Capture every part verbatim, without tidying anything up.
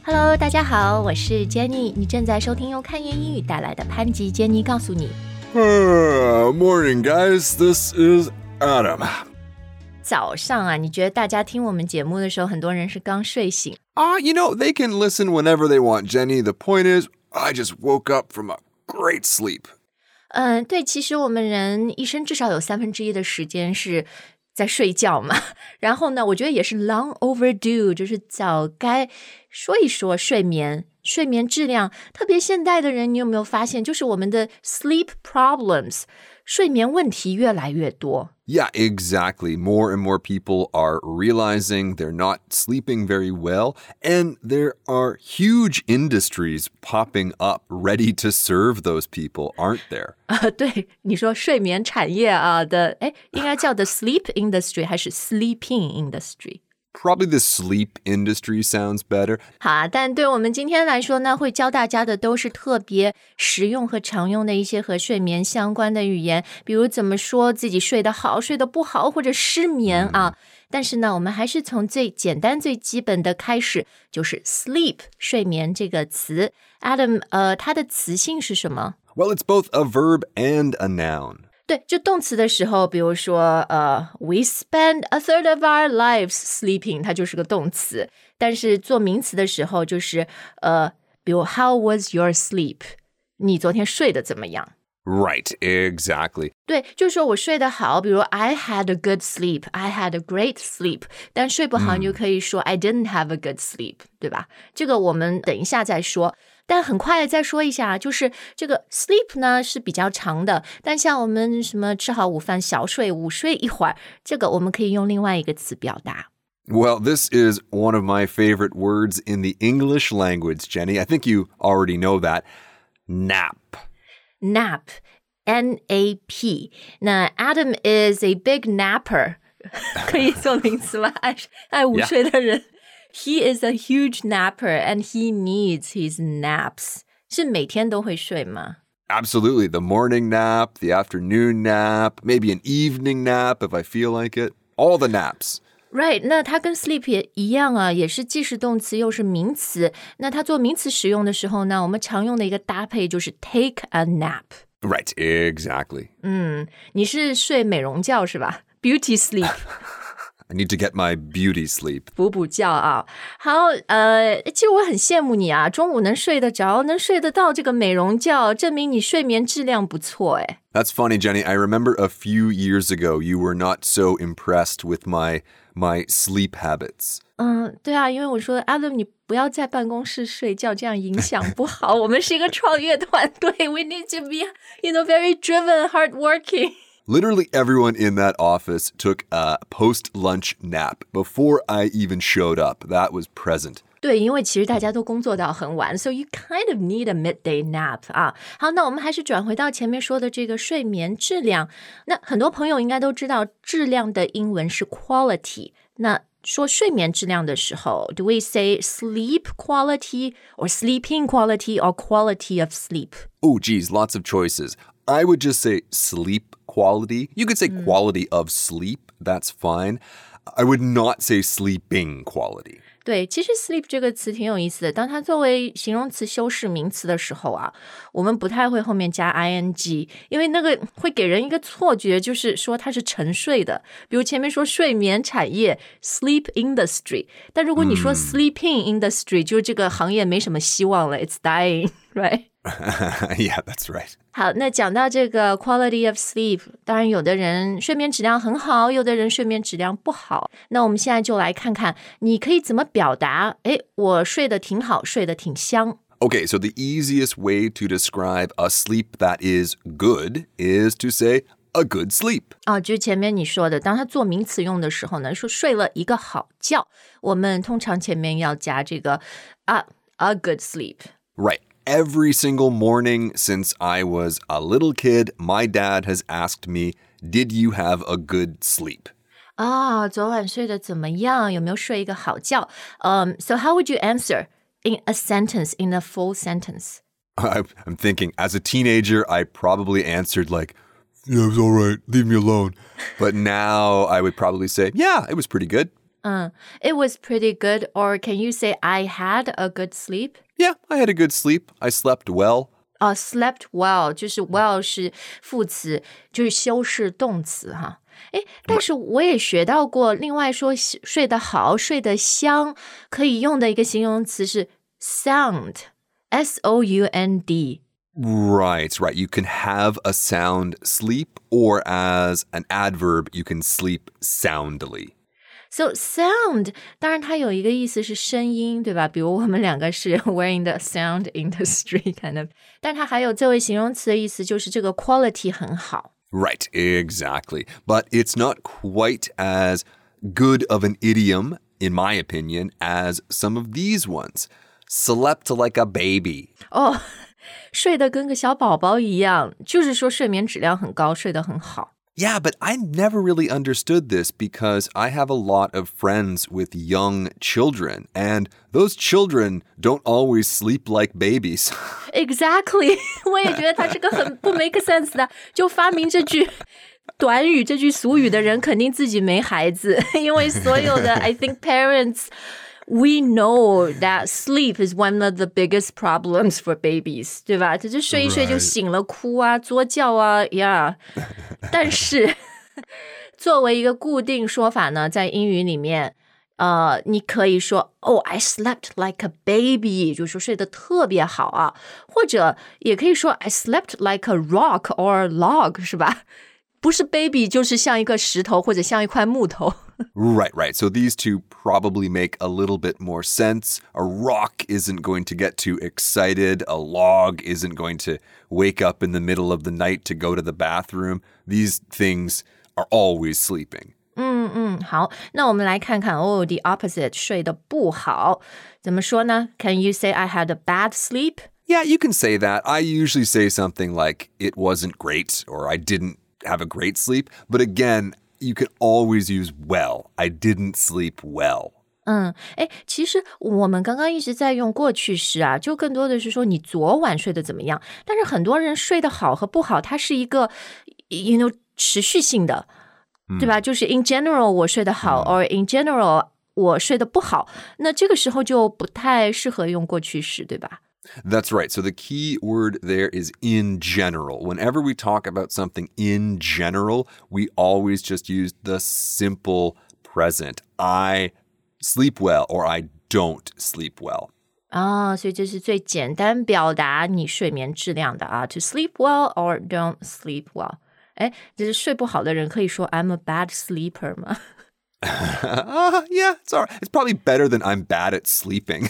Hello， 大家好，我是 Jenny， 你正在收听由看言英语带来的潘吉 Jenny 告诉你。 Uh, morning, guys. This is Adam. 早上啊，你觉得大家听我们节目的时候，很多人是刚睡醒。 Ah, uh, you know, they can listen whenever they want, Jenny. The point is, I just woke up from a great sleep. 嗯，对，其实我们人一生至少有三分之一的时间是在睡觉嘛。然后呢，我觉得也是 long overdue， 就是早该说一说睡眠。睡眠质量，特别现代的人，你有没有发现，就是我们的 sleep problems， 睡眠问题越来越多。 Yeah, exactly. More and more people are realizing they're not sleeping very well, and there are huge industries popping up ready to serve those people, aren't there? 啊，对，你说睡眠产业啊的，哎，应该叫 the sleep industry 还是 sleeping industry？Probably the sleep industry sounds better. 好啊，但对我们今天来说呢，会教大家的都是特别实用和常用的一些和睡眠相关的语言，比如怎么说自己睡得好、睡得不好，或者失眠啊。嗯、但是呢，我们还是从最简单、最基本的开始，就是 sleep 睡眠这个词。Adam， 呃，它的词性是什么？ Well, it's both a verb and a noun. 对，就动词的时候，比如说，呃 ，we spend a third of our lives sleeping， 它就是个动词。但是做名词的时候，就是呃，比如 How was your sleep？ 你昨天睡得怎么样 ？Right, exactly. 对，就是说我睡得好，比如 I had a good sleep, I had a great sleep。但睡不好，你就可以说、嗯、I didn't have a good sleep， 对吧？这个我们等一下再说。但很快再说一下，就是这个 sleep 呢是比较长的，但像我们什么吃好午饭小睡午睡一会儿，这个我们可以用另外一个词表达。 Well, this is one of my favorite words in the English language, Jenny. I think you already know that. Nap. Nap. N A P. 那 Adam is a big napper. 可以做名词吗？爱爱午睡的人。Yeah. He is a huge napper and he needs his naps. 是每天都会睡吗？ Absolutely. The morning nap, the afternoon nap, maybe an evening nap if I feel like it. All the naps. Right. 那它跟 sleep 也一样啊，也是既是动词又是名词。那它做名词使用的时候呢，我们常用的一个搭配就是 take a nap. Right. Exactly. 嗯，你是睡美容觉是吧？ Beauty sleep.I need to get my beauty sleep. 补补觉啊。好，呃，其实我很羡慕你啊，中午能睡得着，能睡得到这个美容觉，证明你睡眠质量不错哎。 That's funny, Jenny. I remember a few years ago you were not so impressed with my my sleep habits. 嗯，对啊，因为我说 Adam 你不要在办公室睡觉，这样影响不好。我们是一个创业团队 ，We need to be, you know, very driven, hardworking.Literally everyone in that office took a post-lunch nap before I even showed up. That was present. 对，因为其实大家都工作到很晚 so you kind of need a midday nap 啊。好，那我们还是转回到前面说的这个睡眠质量。那很多朋友应该都知道，质量的英文是 quality。那说睡眠质量的时候 do we say sleep quality or sleeping quality or quality of sleep? Oh, geez, lots of choices.I would just say sleep quality. You could say mm. quality of sleep. That's fine. I would not say sleeping quality. 对，其实 sleep 这个词挺有意思的。当它作为形容词修饰名词的时候啊，我们不太会后面加 ing， 因为那个会给人一个错觉，就是说它是沉睡的。比如前面说睡眠产业 sleep industry， 但如果你说 sleeping industry，、嗯、就这个行业没什么希望了 ，it's dying, right? Yeah, that's right. 好，那讲到这个 quality of sleep， 当然有的人睡眠质量很好，有的人睡眠质量不好。那我们现在就来看看，你可以怎么表达，诶，我睡得挺好，睡得挺香。 Okay, so the easiest way to describe a sleep that is good is to say a good sleep. 哦，就是前面你说的，当它做名词用的时候呢，说睡了一个好觉，我们通常前面要加这个啊 a good sleep. Right.Every single morning since I was a little kid, my dad has asked me, did you have a good sleep? 啊，昨晚睡得怎么样？有没有睡一个好觉？ Um, so how would you answer in a sentence, in a full sentence? I'm thinking, as a teenager, I probably answered like, yeah, it was all right. Leave me alone. But now I would probably say, yeah, it was pretty good. 嗯 It was pretty good. Or can you say I had a good sleep? Yeah, I had a good sleep. I slept well. 啊、uh, slept well 就是 well 是副词，就是修饰动词哈。诶，但是我也学到过，另外说睡得好、睡得香，可以用的一个形容词是 sound, S O U N D. Right, right. You can have a sound sleep, or as an adverb, you can sleep soundly. So sound 当然它有一个意思是声音，对吧？比如我们两个是 we're in the sound industry kind of， 但它还有作为形容词的意思就是这个 quality 很好。 Right, exactly. But it's not quite as good of an idiom, in my opinion, as some of these ones. Slept like a baby. 哦，睡得跟个小宝宝一样，就是说睡眠质量很高，睡得很好。 Yeah, but I never really understood this because I have a lot of friends with young children, and those children don't always sleep like babies. Exactly. 我也觉得他是个很不 make sense 的，就发明这句短语、这句俗语的人肯定自己没孩子，因为所有的 I think parents...We know that sleep is one of the biggest problems for babies, 对吧？他就睡一睡就醒了，哭啊，作叫啊 ，yeah 。但是作为一个固定说法呢，在英语里面，呃，你可以说 ，Oh, I slept like a baby， 就是说睡得特别好啊，或者也可以说 I slept like a rock or a log， 是吧？不是 baby 就是像一个石头或者像一块木头。 Right, right. So these two probably make a little bit more sense. A rock isn't going to get too excited. A log isn't going to wake up in the middle of the night to go to the bathroom. These things are always sleeping. 嗯嗯，好，那我们来看看哦 the opposite 睡得不好怎么说呢 Can you say I had a bad sleep? Yeah, you can say that. I usually say something like it wasn't great or I didn't have a great sleep. But again, you can always use well. I didn't sleep well. 嗯，诶，其实我们刚刚一直在用过去式啊，就更多的是说你昨晚睡得怎么样。但是很多人睡得好和不好，它是一个 you know 持续性的，对吧？就是 in general 我睡得好， or in general 我睡得不好。那这个时候就不太适合用过去式，对吧？ That's right. So the key word there is in general. Whenever we talk about something in general, we always just use the simple present. I sleep well or I don't sleep well. 啊，所以这是最简单表达你睡眠质量的啊 to sleep well or don't sleep well. 诶，就是睡不好的人可以说 I'm a bad sleeper 吗？ uh, yeah, it's all right. It's probably better than I'm bad at sleeping.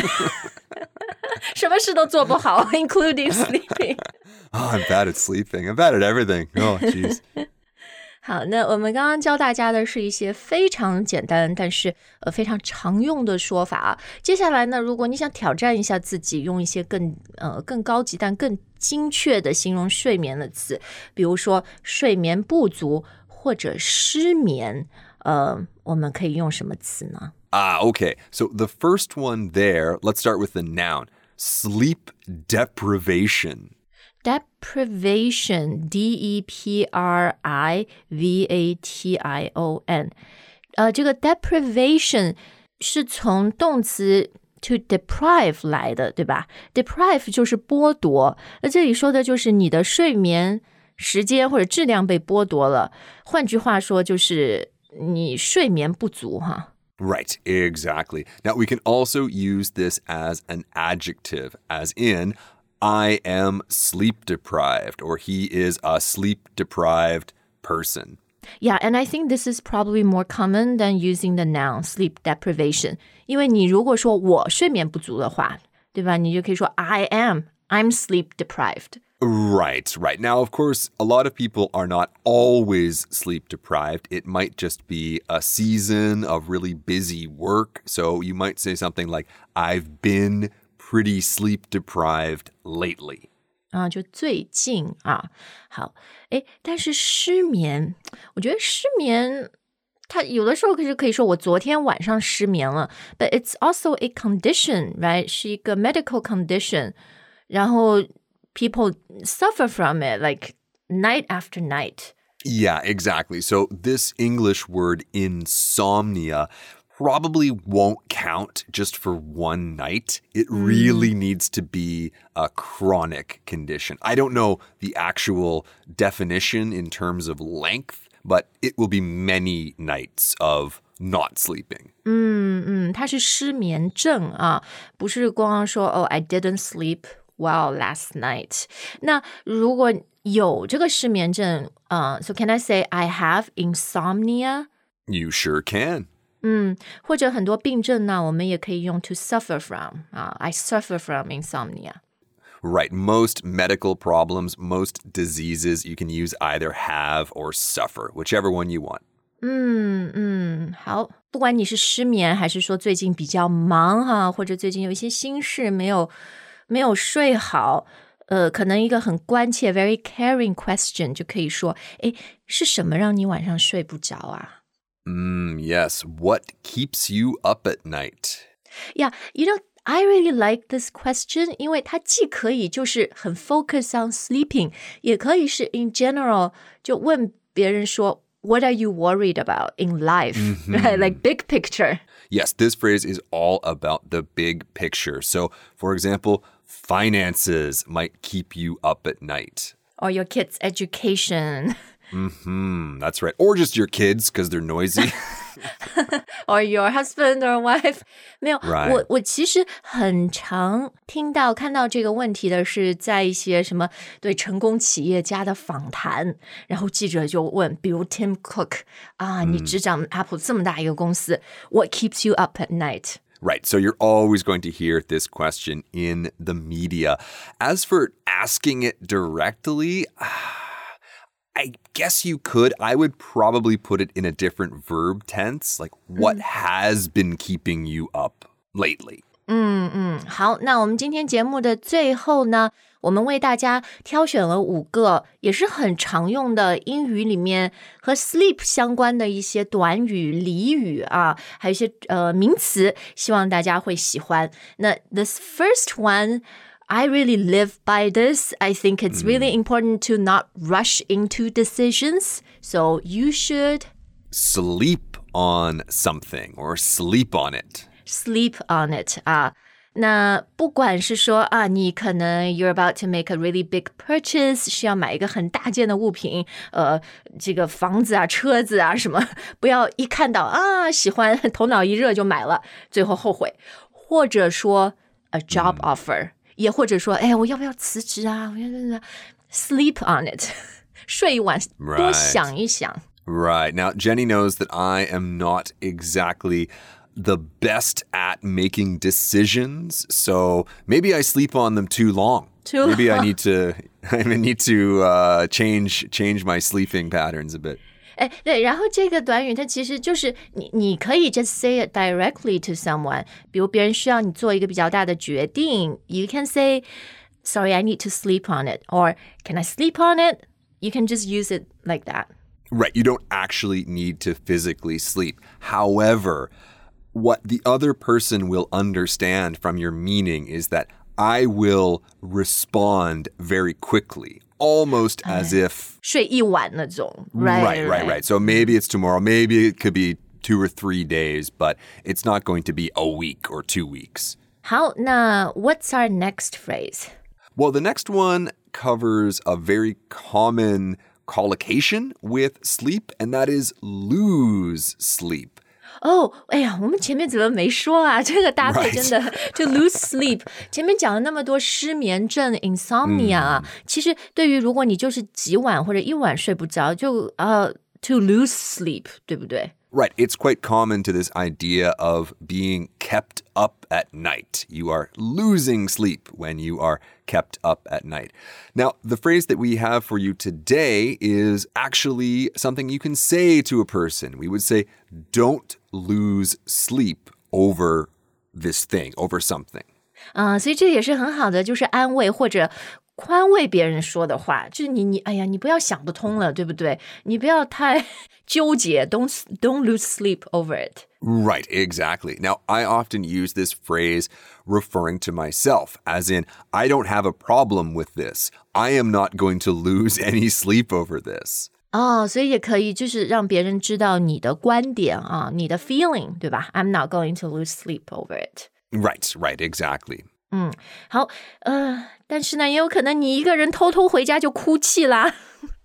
什么事都做不好 including sleeping. Oh, I'm bad at sleeping. I'm bad at everything. Oh, jeez. 好，那我们刚刚教大家的是一些非常简单但是呃非常常用的说法啊。接下来呢，如果你想挑战一下自己，用一些更呃更高级但更精确的形容睡眠的词，比如说睡眠不足或者失眠，呃，我们可以用什么词呢？ Ah, okay. So the first one there, let's start with the noun. Sleep deprivation. Deprivation, D E P R I V A T I O N. 呃，这个 deprivation 是从动词 to deprive 来的，对吧？ Deprive 就是剥夺，那这里说的就是你的睡眠时间或者质量被剥夺了。换句话说，就是你睡眠不足哈。 Right, exactly. Now, we can also use this as an adjective, as in, I am sleep deprived, or he is a sleep deprived person. Yeah, and I think this is probably more common than using the noun sleep deprivation. 因为你如果说我睡眠不足的话，对吧？你就可以说 I am, I'm sleep deprived. Right, right. Now, of course, a lot of people are not always sleep deprived. It might just be a season of really busy work. So you might say something like, I've been pretty sleep deprived lately. 啊，就最近啊，好，诶，但是失眠，我觉得失眠，它有的时候可是可以说我昨天晚上失眠了 ，but it's also a condition, right？ 是一个 medical condition， 然后 people suffer from it like night after night. Yeah, exactly. So this English word insomnia probably won't count just for one night. It really needs to be a chronic condition. I don't know the actual definition in terms of length, but it will be many nights of not sleeping. 嗯嗯，它是失眠症啊，不是光光说哦 I didn't sleep well last night. 那如果有这个失眠症，呃 so can I say I have insomnia? You sure can. 嗯，或者很多病症呢，我们也可以用 to suffer from 啊 I suffer from insomnia. Right. Most medical problems, most diseases, you can use either have or suffer, whichever one you want. 嗯嗯，好，不管你是失眠，还是说最近比较忙哈，或者最近有一些心事没有没有睡好，呃，可能一个很关切 very caring question 就可以说，诶，是什么让你晚上睡不着啊？ Mm, yes. What keeps you up at night? Yeah, you know, I really like this question, 因为它既可以就是很 focus on sleeping, 也可以是 in general 就问别人说What are you worried about in life? Mm-hmm. Right? Like big picture. Yes, this phrase is all about the big picture. So, for example, finances might keep you up at night. Or your kids' education. Mm-hmm, that's right. Or just your kids because they're noisy. Or your husband or wife. 没有， Right. 我我其实很常听到看到这个问题的是在一些什么对成功企业家的访谈，然后记者就问，比如 Tim Cook 啊，你执掌 Apple 这么大一个公司， What keeps you up at night? Right. So you're always going to hear this question in the media. As for asking it directly, I guess you could. I would probably put it in a different verb tense. Like, what has been keeping you up lately? 嗯嗯，好，那我们今天节目的最后呢，我们为大家挑选了五个也是很常用的英语里面和 sleep 相关的一些短语、俚语啊，还有一些呃名词，希望大家会喜欢。那 this first one,I really live by this. I think it's really important to not rush into decisions. So you should sleep on something or sleep on it. Sleep on it 啊。那不管是说啊，你可能 you're about to make a really big purchase， 需要买一个很大件的物品，呃，这个房子啊、车子啊什么，不要一看到啊喜欢，头脑一热就买了，最后后悔。或者说 a job offer。也或者说，哎，我要不要辞职啊？我要 sleep on it， 睡一晚，多想一想。 Right. Now, Jenny knows that I am not exactly the best at making decisions, so maybe I sleep on them too long. Too maybe long. I need to, I need to uh, change change my sleeping patterns a bit. 哎，对，然后这个短语它其实就是你，你可以 just say it directly to someone。比如别人需要你做一个比较大的决定 ，you can say, "Sorry, I need to sleep on it," or "Can I sleep on it?" You can just use it like that. Right. You don't actually need to physically sleep. However, what the other person will understand from your meaning is that I will respond very quickly.Almost as if 睡一晚那种 right, right, right, right. So maybe it's tomorrow, maybe it could be two or three days, but it's not going to be a week or two weeks. 好，那 what's our next phrase? Well, the next one covers a very common collocation with sleep, and that is lose sleep. 哦，哎呀，我们前面怎么没说啊？这个搭配真的 to lose sleep。前面讲了那么多失眠症 insomnia 啊，其实对于如果你就是几晚或者一晚睡不着，就呃 to lose sleep， 对不对？ Right. It's quite common to this idea of being kept up at night. You are losing sleep when you are kept up at night. Now, the phrase that we have for you today is actually something you can say to a person. We would say, don't lose sleep over this thing, over something. 啊、呃，所以这也是很好的，就是安慰或者宽慰别人说的话，就是你你哎呀，你不要想不通了，对不对？你不要太纠结 ，don't don't lose sleep over it. Right, exactly. Now, I often use this phrase referring to myself, as in, I don't have a problem with this. I am not going to lose any sleep over this. 哦，所以也可以就是让别人知道你的观点啊，你的 feeling， 对吧？ I'm not going to lose sleep over it. Right, right, exactly. 嗯，好，呃，但是呢，也有可能你一个人偷偷回家就哭泣啦。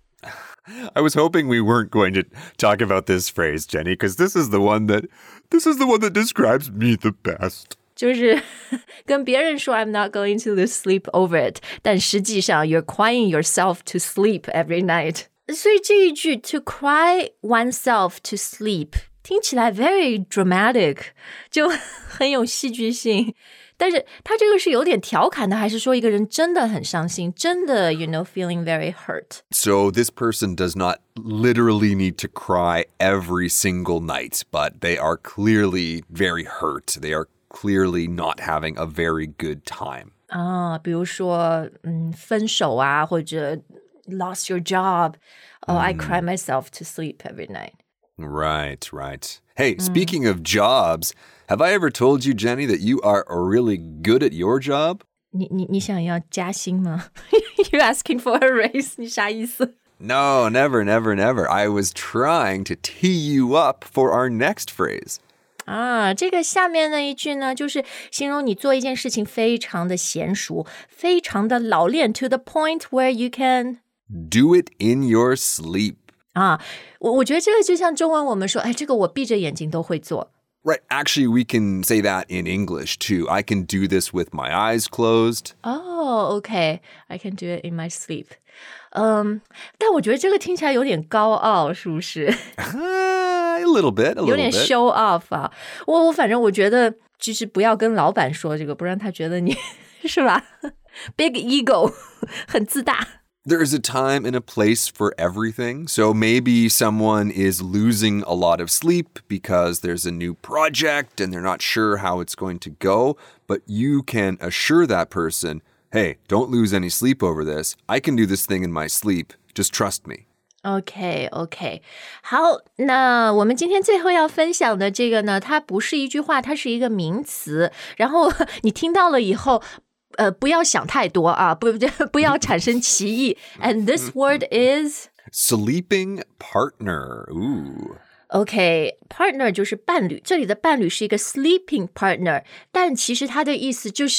I was hoping we weren't going to talk about this phrase, Jenny, because this is the one that this is the one that describes me the best. 就是跟别人说 I'm not going to lose sleep over it， 但实际上 you're crying yourself to sleep every night. 所以这一句 to cry oneself to sleep 听起来 very dramatic， 就很有戏剧性。但是他这个是有点调侃的，还是说一个人真的很伤心，真的 you know feeling very hurt? So this person does not literally need to cry every single night, but they are clearly very hurt. They are clearly not having a very good time. 啊，比如说嗯分手啊，或者 lost your job. Oh, I cry myself to sleep every night. Right, right. Hey, mm. speaking of jobs, have I ever told you, Jenny, that you are really good at your job? 你你你想要加薪吗？ You're asking for a raise. 你啥意思？ No, never, never, never. I was trying to tee you up for our next phrase. 啊，这个下面的一句呢，就是形容你做一件事情非常的娴熟，非常的老练 to the point where you can do it in your sleep. 啊，我我觉得这个就像中文我们说，哎，这个我闭着眼睛都会做。 Right, actually we can say that in English too. I can do this with my eyes closed. Oh, okay. I can do it in my sleep. 嗯，但我觉得这个听起来有点高傲，是不是？ A little bit, a little bit. 有点 show off 啊。我我反正我觉得，就是不要跟老板说这个，不然他觉得你是吧 ？Big ego， 很自大。 There is a time and a place for everything. So maybe someone is losing a lot of sleep because there's a new project and they're not sure how it's going to go. But you can assure that person, hey, don't lose any sleep over this. I can do this thing in my sleep. Just trust me. OK, OK. 好，那我们今天最后要分享的这个呢，它不是一句话，它是一个名词。然后你听到了以后，呃，不要想太多啊，不不要产生歧义。And this word is sleeping partner. Ooh. OK, partner 就是伴侣，这里的伴侣是一个 sleeping partner， 但其实它的意思就是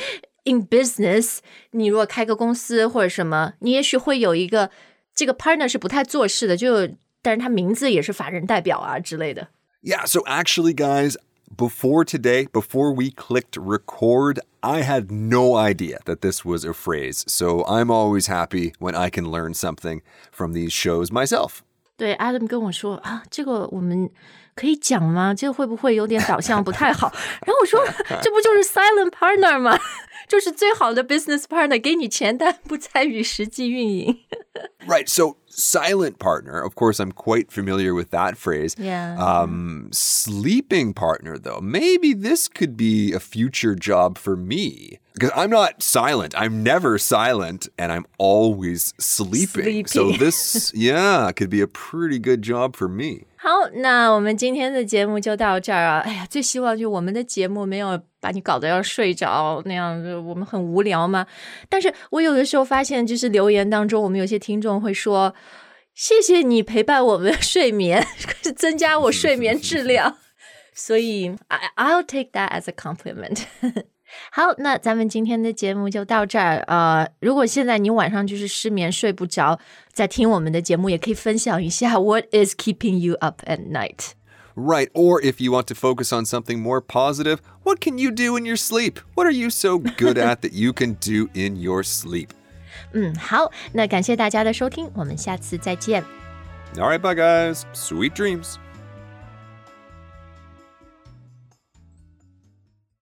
in business， 你如果开个公司或者什么，你也许会有一个这个 partner 是不太做事的，就但是他名字也是法人代表啊之类的。 Yeah, so actually, guys, before today, before we clicked record, I had no idea that this was a phrase. So I'm always happy when I can learn something from these shows myself. 对 Adam 跟我说啊，这个我们可以讲吗？这个会不会有点导向不太好？然后我说，这不就是 silent partner 吗？就是最好的 business partner， 给你钱但不参与实际运营。 Right, so silent partner, of course, I'm quite familiar with that phrase. Yeah. Um, sleeping partner, though, maybe this could be a future job for me. Because I'm not silent. I'm never silent, and I'm always sleeping. Sleepy. So this, yeah, could be a pretty good job for me. 好，那我们今天的节目就到这儿啊。哎呀，最希望就我们的节目没有把你搞得要睡着那样，我们很无聊嘛。但是我有的时候发现，就是留言当中，我们有些听众会说，谢谢你陪伴我们睡眠，增加我睡眠质量。所以 I, I'll take that as a compliment. 好，那咱们今天的节目就到这儿。呃，如果现在你晚上就是失眠睡不着，在听我们的节目，也可以分享一下 What is keeping you up at night? Right, or if you want to focus on something more positive, what can you do in your sleep? What are you so good at that you can do in your sleep? 嗯，好，那感谢大家的收听，我们下次再见。 All right, bye guys. Sweet dreams.